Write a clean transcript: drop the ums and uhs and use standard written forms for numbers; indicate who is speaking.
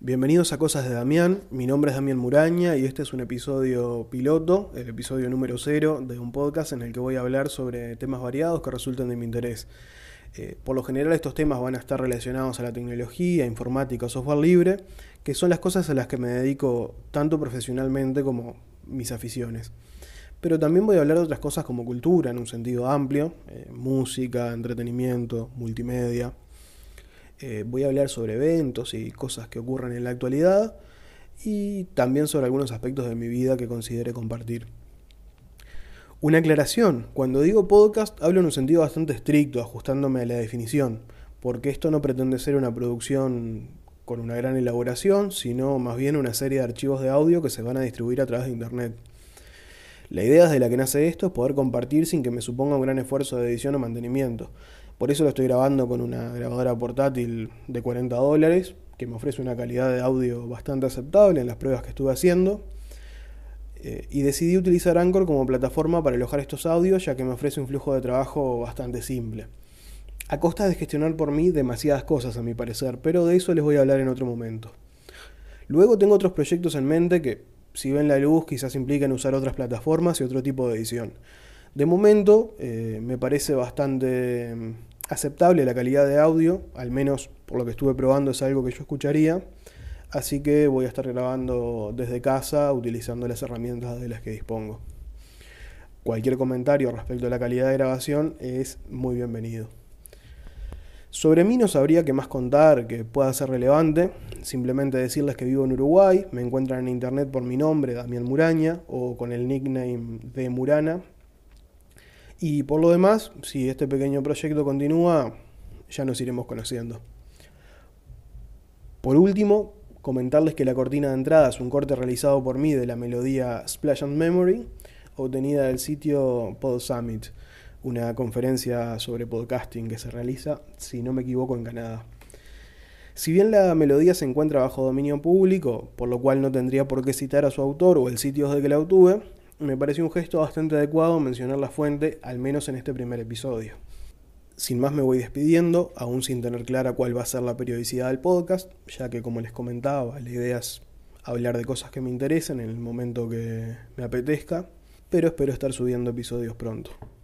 Speaker 1: Bienvenidos a Cosas de Damián, mi nombre es Damián Muraña y este es un episodio piloto, el episodio número 0 de un podcast en el que voy a hablar sobre temas variados que resulten de mi interés. Por lo general estos temas van a estar relacionados a la tecnología, informática, software libre, que son las cosas a las que me dedico tanto profesionalmente como mis aficiones. Pero también voy a hablar de otras cosas como cultura en un sentido amplio, música, entretenimiento, multimedia. Voy a hablar sobre eventos y cosas que ocurren en la actualidad y también sobre algunos aspectos de mi vida que considere compartir. Una aclaración, cuando digo podcast hablo en un sentido bastante estricto, ajustándome a la definición, porque esto no pretende ser una producción con una gran elaboración, sino más bien una serie de archivos de audio que se van a distribuir a través de internet. La idea desde la que nace esto es poder compartir sin que me suponga un gran esfuerzo de edición o mantenimiento. Por eso lo estoy grabando con una grabadora portátil de $40, que me ofrece una calidad de audio bastante aceptable en las pruebas que estuve haciendo. Y decidí utilizar Anchor como plataforma para alojar estos audios, ya que me ofrece un flujo de trabajo bastante simple. A costa de gestionar por mí demasiadas cosas a mi parecer, pero de eso les voy a hablar en otro momento. Luego tengo otros proyectos en mente que, si ven la luz, quizás impliquen usar otras plataformas y otro tipo de edición. De momento me parece bastante aceptable la calidad de audio, al menos por lo que estuve probando es algo que yo escucharía, así que voy a estar grabando desde casa utilizando las herramientas de las que dispongo. Cualquier comentario respecto a la calidad de grabación es muy bienvenido. Sobre mí no sabría qué más contar que pueda ser relevante, simplemente decirles que vivo en Uruguay, me encuentran en internet por mi nombre, Damián Muraña, o con el nickname de Murana. Y por lo demás, si este pequeño proyecto continúa, ya nos iremos conociendo. Por último, comentarles que la cortina de entrada es un corte realizado por mí de la melodía Splash and Memory, obtenida del sitio Pod Summit, una conferencia sobre podcasting que se realiza, si no me equivoco, en Canadá. Si bien la melodía se encuentra bajo dominio público, por lo cual no tendría por qué citar a su autor o el sitio desde que la obtuve, me pareció un gesto bastante adecuado mencionar la fuente, al menos en este primer episodio. Sin más me voy despidiendo, aún sin tener clara cuál va a ser la periodicidad del podcast, ya que como les comentaba, la idea es hablar de cosas que me interesen en el momento que me apetezca, pero espero estar subiendo episodios pronto.